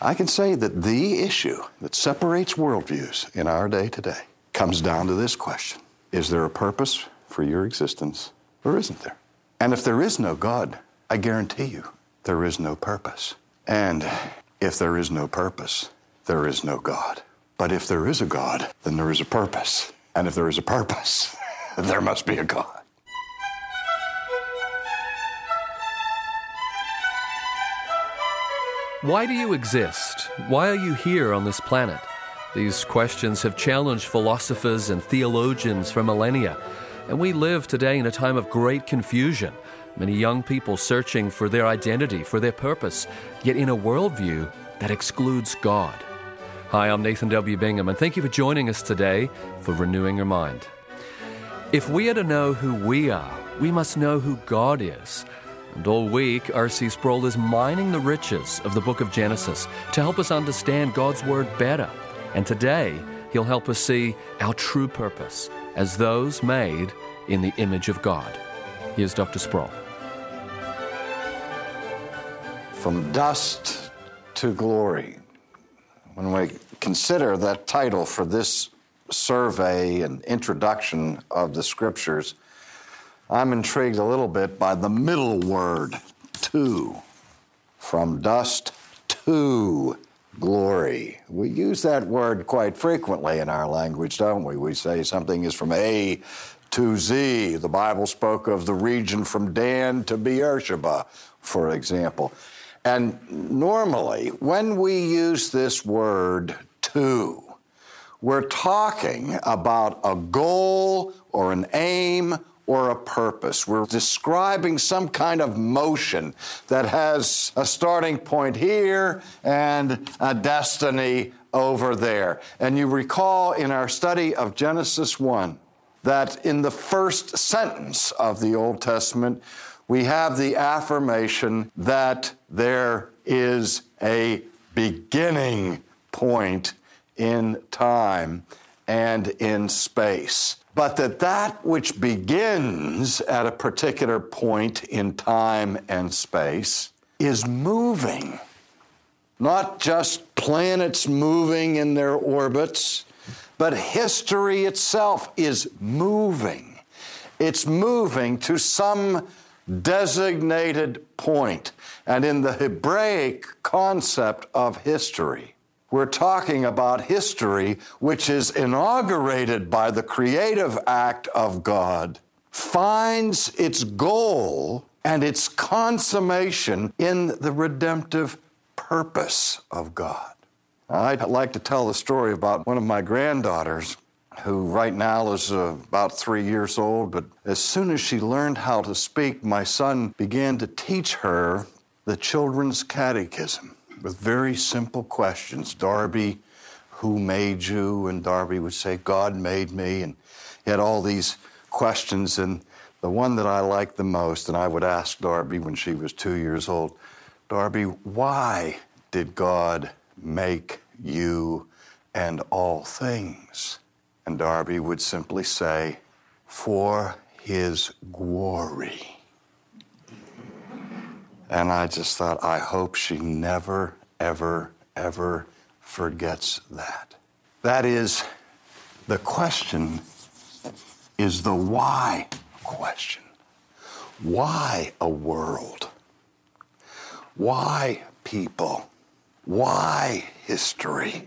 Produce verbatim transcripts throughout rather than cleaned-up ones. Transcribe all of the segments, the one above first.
I can say that the issue that separates worldviews in our day today comes down to this question. Is there a purpose for your existence, or isn't there? And if there is no God, I guarantee you there is no purpose. And if there is no purpose, there is no God. But if there is a God, then there is a purpose. And if there is a purpose, there must be a God. Why do you exist? Why are you here on this planet? These questions have challenged philosophers and theologians for millennia, and we live today in a time of great confusion. Many young people searching for their identity, for their purpose, yet in a worldview that excludes God. Hi, I'm Nathan W. Bingham, and thank you for joining us today for Renewing Your Mind. If we are to know who we are, we must know who God is. And all week, R C Sproul is mining the riches of the book of Genesis to help us understand God's Word better. And today, he'll help us see our true purpose as those made in the image of God. Here's Doctor Sproul. From dust to glory. When we consider that title for this survey and introduction of the Scriptures, I'm intrigued a little bit by the middle word, to. From dust to glory. We use that word quite frequently in our language, don't we? We say something is from A to Z. The Bible spoke of the region from Dan to Beersheba, for example. And normally, when we use this word to, we're talking about a goal or an aim or a purpose. We're describing some kind of motion that has a starting point here and a destiny over there. And you recall in our study of Genesis one that in the first sentence of the Old Testament, we have the affirmation that there is a beginning point in time and in space. But that that which begins at a particular point in time and space is moving. Not just planets moving in their orbits, but history itself is moving. It's moving to some designated point. And in the Hebraic concept of history, we're talking about history which is inaugurated by the creative act of God, finds its goal and its consummation in the redemptive purpose of God. I'd like to tell the story about one of my granddaughters who right now is uh, about three years old, but as soon as she learned how to speak, my son began to teach her the Children's Catechism with very simple questions. Darby, who made you? And Darby would say, God made me. And he had all these questions, and the one that I liked the most, and I would ask Darby when she was two years old, Darby, why did God make you and all things? And Darby would simply say, for his glory. And I just thought, I hope she never, ever, ever forgets that. That is, the question is the why question. Why a world? Why people? Why history?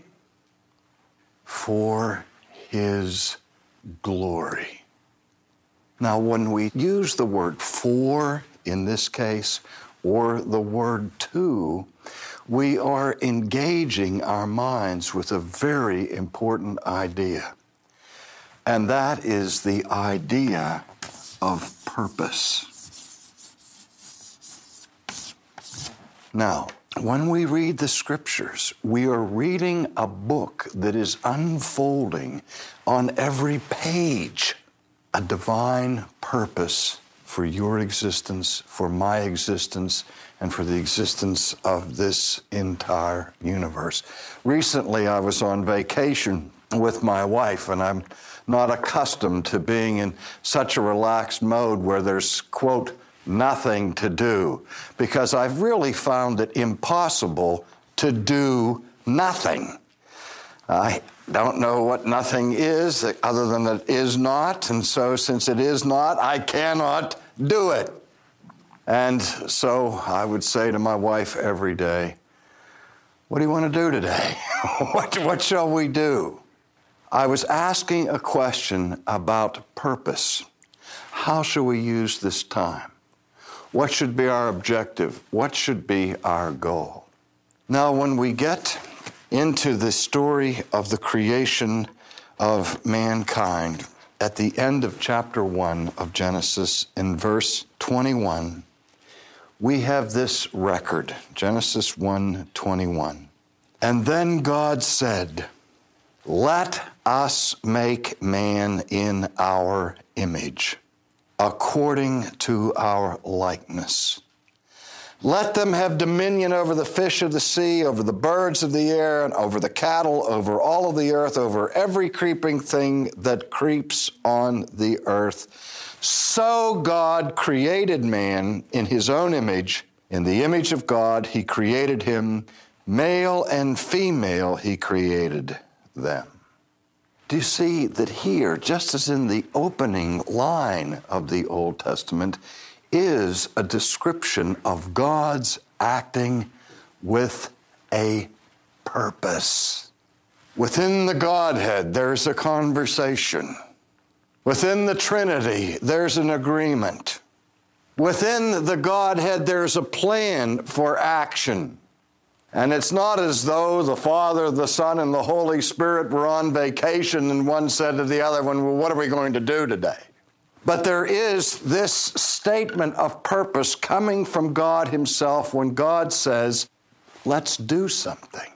For his glory. Now, when we use the word for in this case, or the word to, we are engaging our minds with a very important idea. And that is the idea of purpose. Now, when we read the Scriptures, we are reading a book that is unfolding on every page a divine purpose for your existence, for my existence, and for the existence of this entire universe. Recently, I was on vacation with my wife, and I'm not accustomed to being in such a relaxed mode where there's, quote, nothing to do, because I've really found it impossible to do nothing. I don't know what nothing is other than it is not, and so since it is not, I cannot do it. And so I would say to my wife every day, what do you want to do today? what, what shall we do? I was asking a question about purpose. How shall we use this time? What should be our objective? What should be our goal? Now, when we get into the story of the creation of mankind, at the end of chapter one of Genesis, in verse twenty-one, we have this record, Genesis one twenty-one. And then God said, let us make man in our image, according to our likeness. Let them have dominion over the fish of the sea, over the birds of the air, and over the cattle, over all of the earth, over every creeping thing that creeps on the earth. So God created man in his own image. In the image of God, he created him. Male and female, he created them. Do you see that here, just as in the opening line of the Old Testament, is a description of God's acting with a purpose. Within the Godhead, there's a conversation. Within the Trinity, there's an agreement. Within the Godhead, there's a plan for action. And it's not as though the Father, the Son, and the Holy Spirit were on vacation and one said to the other one, well, what are we going to do today? But there is this statement of purpose coming from God himself when God says, let's do something.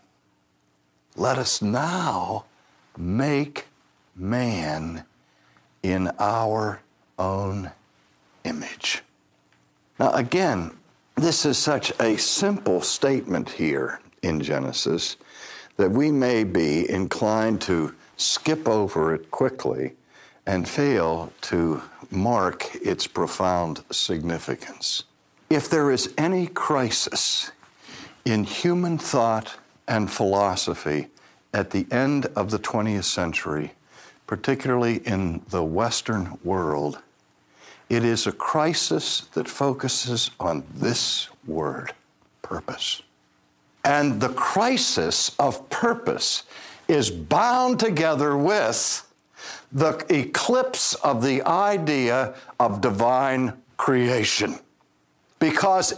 Let us now make man in our own image. Now again, this is such a simple statement here in Genesis that we may be inclined to skip over it quickly and fail to mark its profound significance. If there is any crisis in human thought and philosophy at the end of the twentieth century, particularly in the Western world, it is a crisis that focuses on this word, purpose. And the crisis of purpose is bound together with the eclipse of the idea of divine creation. Because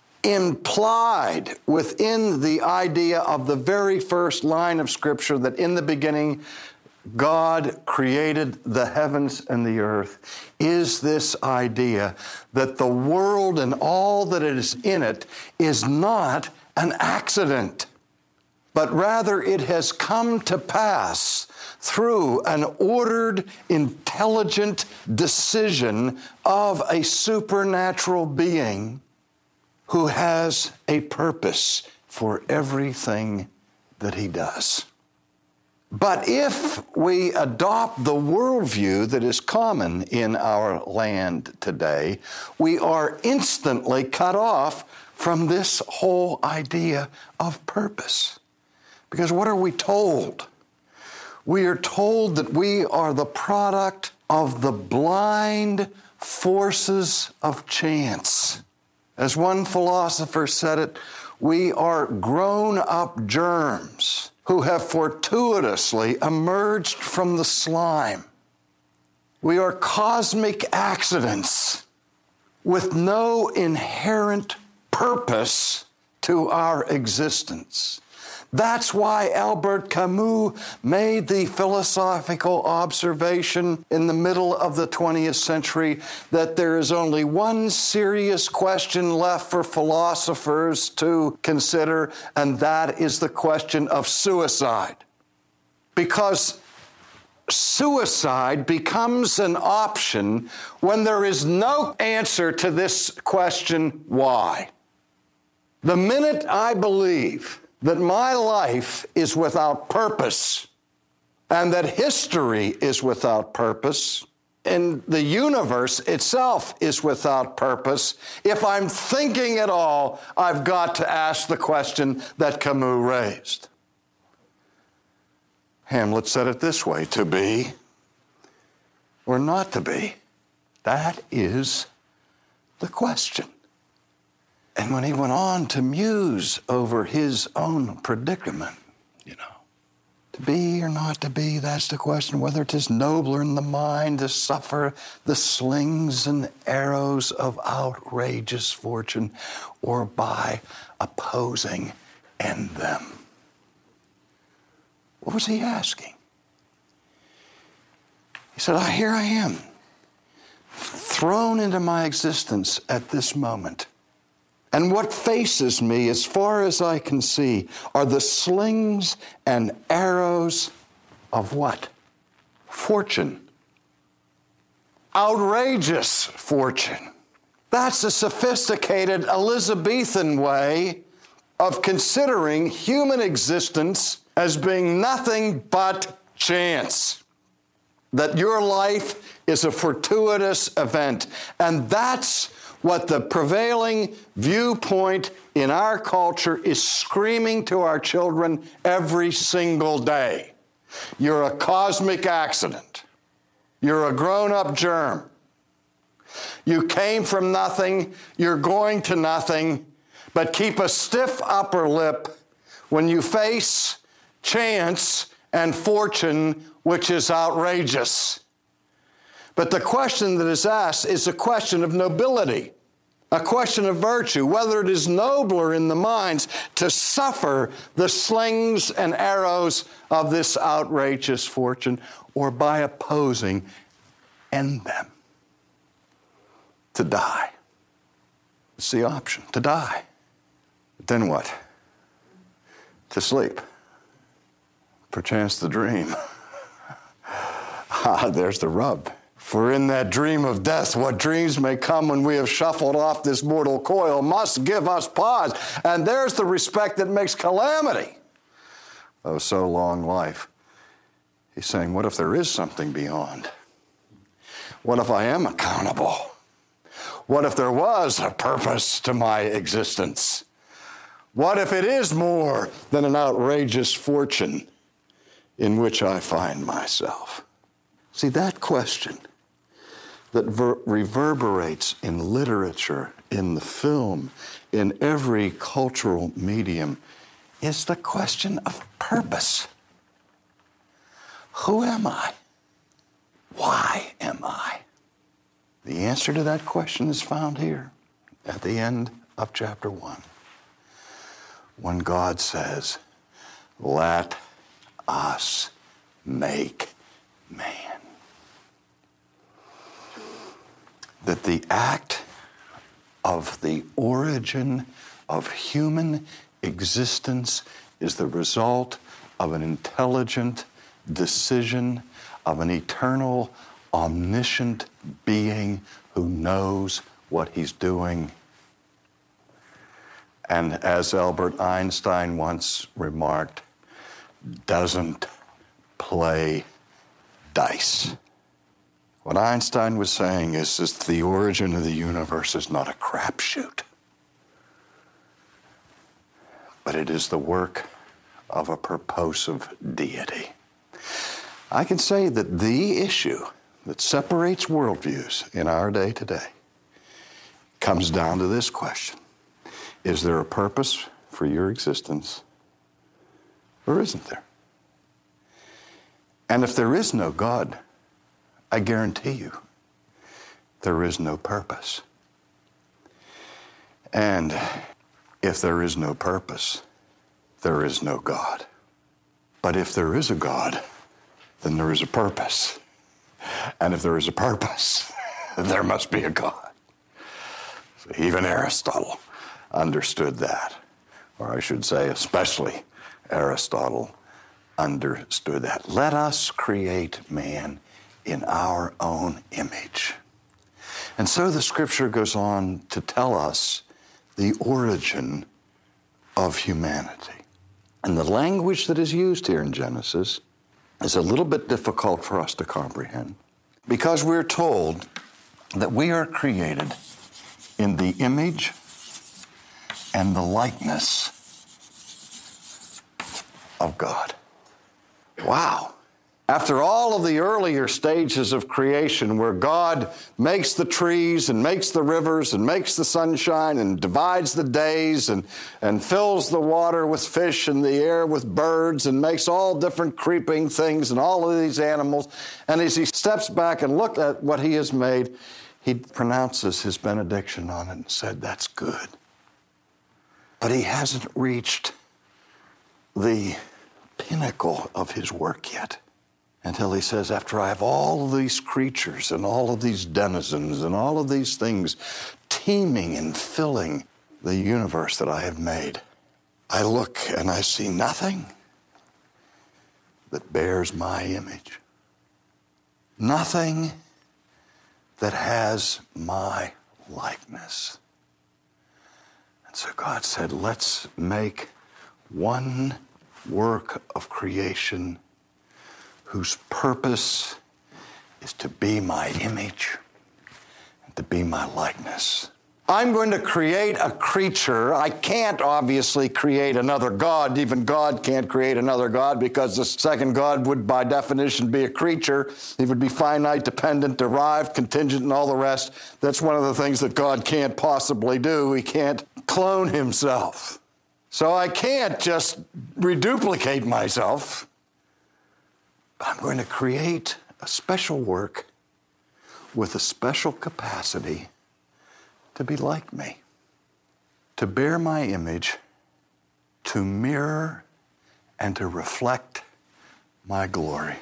implied within the idea of the very first line of Scripture that in the beginning God created the heavens and the earth is this idea that the world and all that is in it is not an accident, but rather it has come to pass through an ordered, intelligent decision of a supernatural being who has a purpose for everything that he does. But if we adopt the worldview that is common in our land today, we are instantly cut off from this whole idea of purpose. Because what are we told? We are told that we are the product of the blind forces of chance. As one philosopher said it, we are grown-up germs who have fortuitously emerged from the slime. We are cosmic accidents with no inherent purpose to our existence. That's why Albert Camus made the philosophical observation in the middle of the twentieth century that there is only one serious question left for philosophers to consider, and that is the question of suicide. Because suicide becomes an option when there is no answer to this question, why? The minute I believe that my life is without purpose and that history is without purpose, and the universe itself is without purpose, if I'm thinking at all, I've got to ask the question that Camus raised. Hamlet said it this way: to be or not to be? That is the question. And when he went on to muse over his own predicament, you know, to be or not to be, that's the question. Whether it is nobler in the mind to suffer the slings and arrows of outrageous fortune, or by opposing end them. What was he asking? He said, "Ah, here I am, thrown into my existence at this moment. And what faces me, as far as I can see, are the slings and arrows of what? Fortune. Outrageous fortune. That's a sophisticated Elizabethan way of considering human existence as being nothing but chance. That your life is a fortuitous event. And that's what the prevailing viewpoint in our culture is screaming to our children every single day. You're a cosmic accident. You're a grown-up germ. You came from nothing. You're going to nothing. But keep a stiff upper lip when you face chance and fortune, which is outrageous. But the question that is asked is a question of nobility, a question of virtue, whether it is nobler in the minds to suffer the slings and arrows of this outrageous fortune, or by opposing, end them. To die. It's the option, to die. But then what? To sleep. Perchance the dream. Ah, there's the rub. For in that dream of death, what dreams may come when we have shuffled off this mortal coil must give us pause. And there's the respect that makes calamity of so long life. He's saying, what if there is something beyond? What if I am accountable? What if there was a purpose to my existence? What if it is more than an outrageous fortune in which I find myself? See, that question that ver- reverberates in literature, in the film, in every cultural medium, is the question of purpose. Who am I? Why am I? The answer to that question is found here at the end of chapter one, when God says, "Let us make man." That the act of the origin of human existence is the result of an intelligent decision of an eternal, omniscient being who knows what he's doing. And as Albert Einstein once remarked, doesn't play dice. What Einstein was saying is that the origin of the universe is not a crapshoot, but it is the work of a purposive deity. I can say that the issue that separates worldviews in our day today comes down to this question: is there a purpose for your existence, or isn't there? And if there is no God, I guarantee you, there is no purpose. And if there is no purpose, there is no God. But if there is a God, then there is a purpose. And if there is a purpose, there must be a God. So even Aristotle understood that. Or I should say, especially Aristotle understood that. Let us create man in our own image. And so the scripture goes on to tell us the origin of humanity. And the language that is used here in Genesis is a little bit difficult for us to comprehend. Because we're told that we are created in the image and the likeness of God. Wow. After all of the earlier stages of creation where God makes the trees and makes the rivers and makes the sunshine and divides the days and, and fills the water with fish and the air with birds and makes all different creeping things and all of these animals, and as he steps back and looks at what he has made, he pronounces his benediction on it and said, "That's good." But he hasn't reached the pinnacle of his work yet. Until he says, after I have all of these creatures and all of these denizens and all of these things teeming and filling the universe that I have made, I look and I see nothing that bears my image. Nothing that has my likeness. And so God said, let's make one work of creation whose purpose is to be my image and to be my likeness. I'm going to create a creature. I can't obviously create another God. Even God can't create another God because the second God would by definition be a creature. He would be finite, dependent, derived, contingent, and all the rest. That's one of the things that God can't possibly do. He can't clone himself. So I can't just reduplicate myself. I'm going to create a special work with a special capacity to be like me, to bear my image, to mirror and to reflect my glory,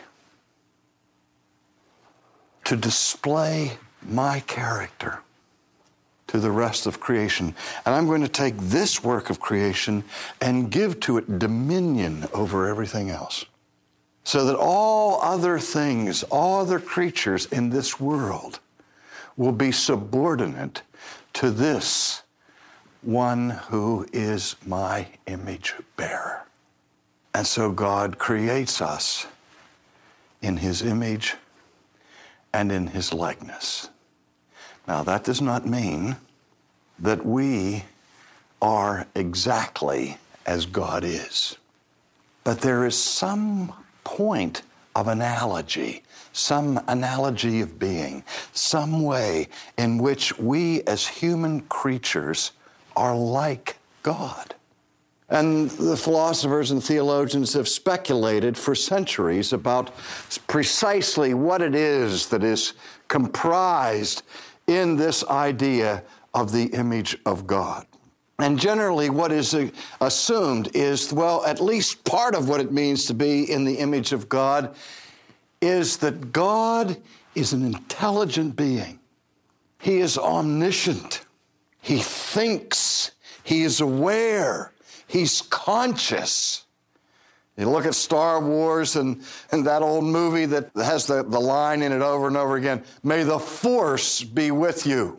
to display my character to the rest of creation. And I'm going to take this work of creation and give to it dominion over everything else. So that all other things, all other creatures in this world will be subordinate to this one who is my image bearer. And so God creates us in his image and in his likeness. Now, that does not mean that we are exactly as God is. But there is some point of analogy, some analogy of being, some way in which we as human creatures are like God. And the philosophers and theologians have speculated for centuries about precisely what it is that is comprised in this idea of the image of God. And generally what is assumed is, well, at least part of what it means to be in the image of God is that God is an intelligent being. He is omniscient. He thinks. He is aware. He's conscious. You look at Star Wars and, and that old movie that has the, the line in it over and over again, "May the Force be with you."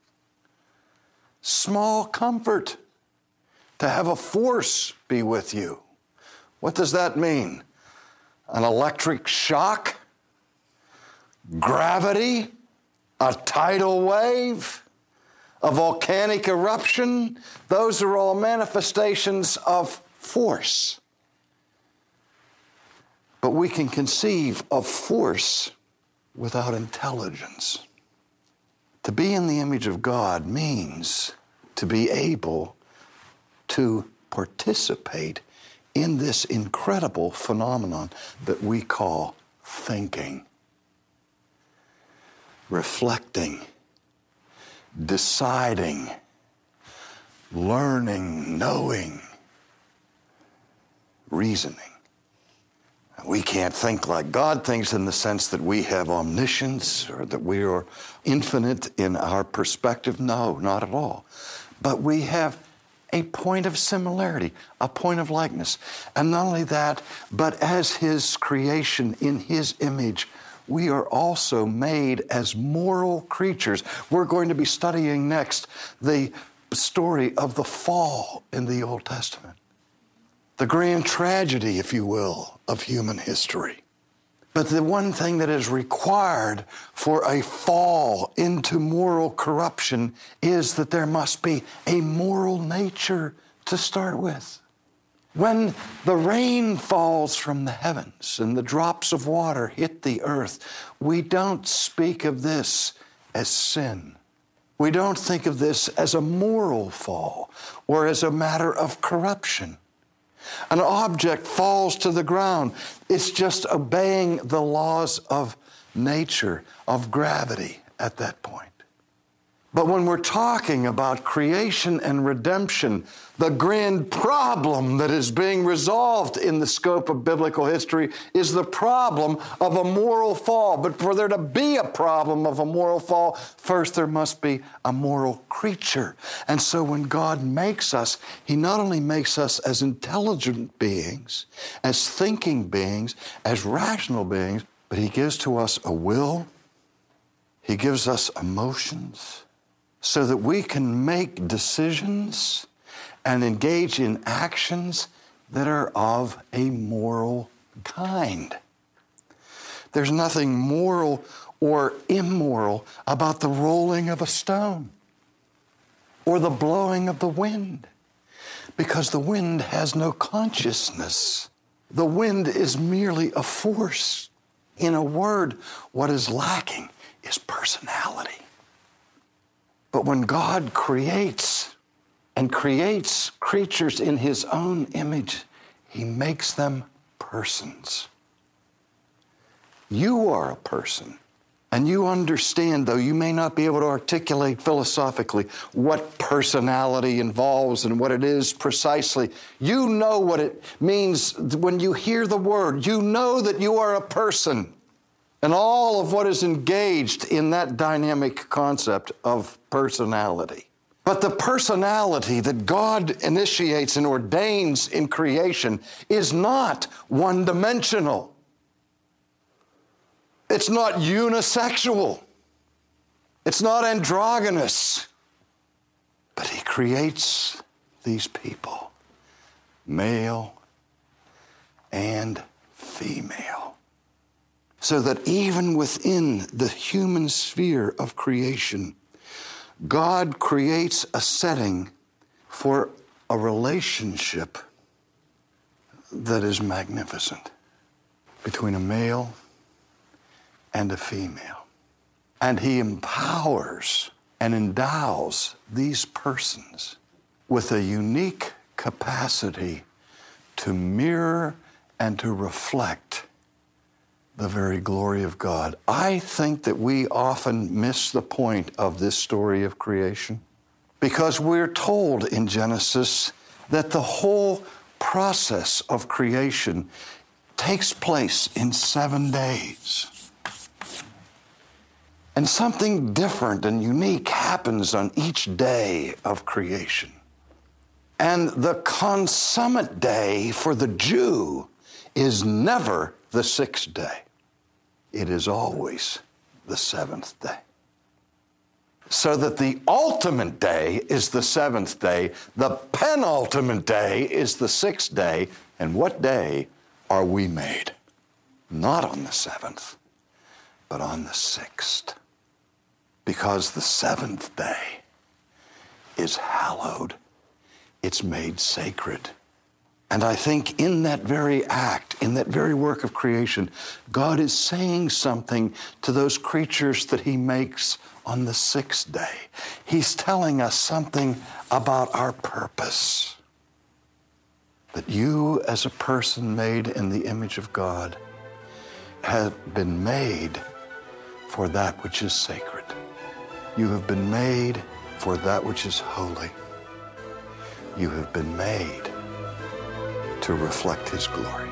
Small comfort to have a force be with you. What does that mean? An electric shock? Gravity? A tidal wave? A volcanic eruption? Those are all manifestations of force. But we can conceive of force without intelligence. To be in the image of God means to be able to participate in this incredible phenomenon that we call thinking, reflecting, deciding, learning, knowing, reasoning. We can't think like God thinks in the sense that we have omniscience or that we are infinite in our perspective. No, not at all. But we have a point of similarity, a point of likeness. And not only that, but as his creation in his image, we are also made as moral creatures. We're going to be studying next the story of the fall in the Old Testament. The grand tragedy, if you will, of human history. But the one thing that is required for a fall into moral corruption is that there must be a moral nature to start with. When the rain falls from the heavens and the drops of water hit the earth, we don't speak of this as sin. We don't think of this as a moral fall or as a matter of corruption. An object falls to the ground. It's just obeying the laws of nature, of gravity at that point. But when we're talking about creation and redemption, the grand problem that is being resolved in the scope of biblical history is the problem of a moral fall. But for there to be a problem of a moral fall, first there must be a moral creature. And so when God makes us, He not only makes us as intelligent beings, as thinking beings, as rational beings, but He gives to us a will, He gives us emotions, so that we can make decisions and engage in actions that are of a moral kind. There's nothing moral or immoral about the rolling of a stone or the blowing of the wind, because the wind has no consciousness. The wind is merely a force. In a word, what is lacking is personality. But when God creates and creates creatures in His own image, He makes them persons. You are a person, and you understand, though you may not be able to articulate philosophically what personality involves and what it is precisely. You know what it means when you hear the word. You know that you are a person. And all of what is engaged in that dynamic concept of personality. But the personality that God initiates and ordains in creation is not one-dimensional. It's not unisexual. It's not androgynous. But He creates these people, male and female. So that even within the human sphere of creation, God creates a setting for a relationship that is magnificent between a male and a female. And He empowers and endows these persons with a unique capacity to mirror and to reflect the very glory of God. I think that we often miss the point of this story of creation because we're told in Genesis that the whole process of creation takes place in seven days. And something different and unique happens on each day of creation. And the consummate day for the Jew is never the sixth day. It is always the seventh day. So that the ultimate day is the seventh day, the penultimate day is the sixth day, and what day are we made? Not on the seventh, but on the sixth. Because the seventh day is hallowed, it's made sacred. And I think in that very act, in that very work of creation, God is saying something to those creatures that He makes on the sixth day. He's telling us something about our purpose. That you, as a person made in the image of God, have been made for that which is sacred. You have been made for that which is holy. You have been made to reflect His glory.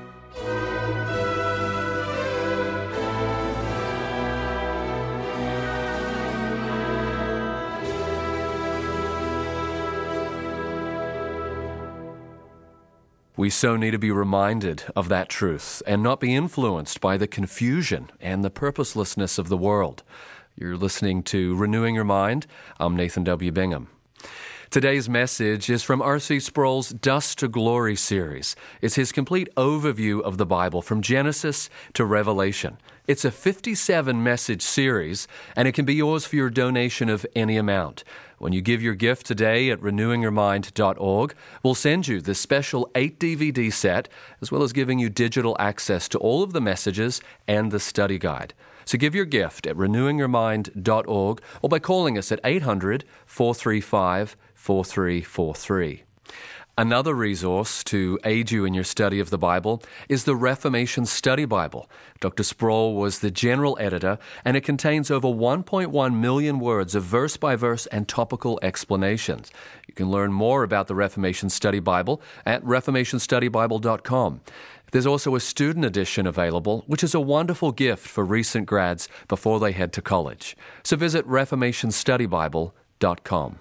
We so need to be reminded of that truth and not be influenced by the confusion and the purposelessness of the world. You're listening to Renewing Your Mind. I'm Nathan W. Bingham. Today's message is from R C Sproul's Dust to Glory series. It's his complete overview of the Bible from Genesis to Revelation. It's a fifty-seven message series, and it can be yours for your donation of any amount. When you give your gift today at renewing your mind dot org, we'll send you this special eight D V D set, as well as giving you digital access to all of the messages and the study guide. So give your gift at renewing your mind dot org or by calling us at eight hundred, four three five, four three four three. Another resource to aid you in your study of the Bible is the Reformation Study Bible. Doctor Sproul was the general editor, and it contains over one point one million words of verse-by-verse and topical explanations. You can learn more about the Reformation Study Bible at reformation study bible dot com. There's also a student edition available, which is a wonderful gift for recent grads before they head to college. So visit reformation study bible dot com.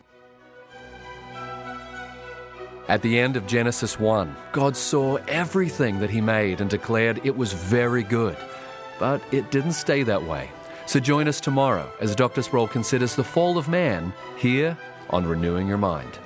At the end of Genesis one, God saw everything that He made and declared it was very good. But it didn't stay that way. So join us tomorrow as Doctor Sproul considers the fall of man here on Renewing Your Mind.